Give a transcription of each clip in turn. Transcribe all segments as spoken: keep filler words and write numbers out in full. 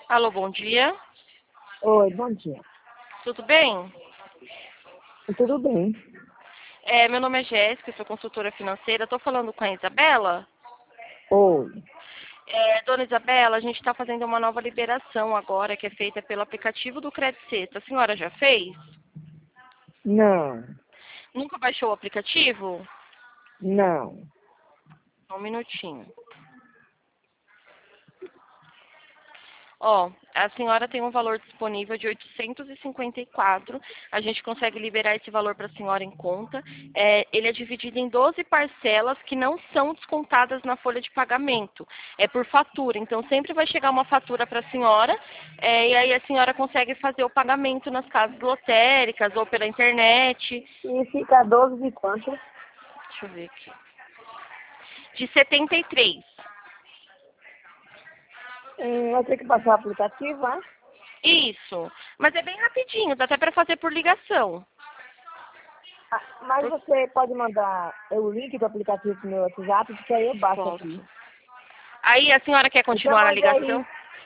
Alô, bom dia. Oi, bom dia. Tudo bem? Tudo bem? É, meu nome é Jéssica, sou consultora financeira. Estou falando com a Isabela. Oi. É, dona Isabela, a gente está fazendo uma nova liberação agora, que é feita pelo aplicativo do Credit. A senhora já fez? Não, Nunca baixou o aplicativo? não. Só um minutinho. Ó, a senhora tem um valor disponível de oitocentos e cinquenta e quatro. A gente consegue liberar esse valor para a senhora em conta. É, ele é dividido em doze parcelas que não são descontadas na folha de pagamento. É por fatura. Então, sempre vai chegar uma fatura para a senhora. É, e aí a senhora consegue fazer o pagamento nas casas lotéricas ou pela internet. E fica doze de quanto? Deixa eu ver aqui. De setenta e três. Hum, vai ter que baixar o aplicativo, ah? Isso. Mas é bem rapidinho. Dá até para fazer por ligação. Ah, mas você pode mandar o link do aplicativo pro meu WhatsApp, porque aí eu baixo aqui. Posso. Aí a senhora quer Então continuar na manda aí, ligação?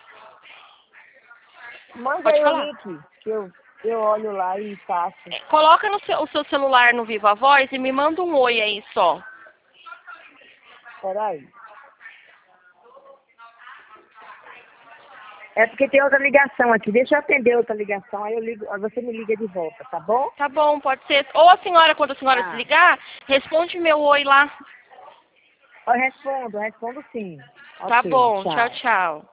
manda Pode aí o falar. link, que eu, eu olho lá e faço. É, coloca no seu, o seu celular no Viva Voz e me manda um oi aí só. Peraí. É porque tem outra ligação aqui. Deixa eu atender outra ligação, aí eu ligo, aí você me liga de volta, tá bom? Tá bom, pode ser. Ou a senhora, quando a senhora Tá. desligar, responde meu oi lá. Eu respondo, eu respondo sim. Tá Ok, bom, tchau, tchau. tchau.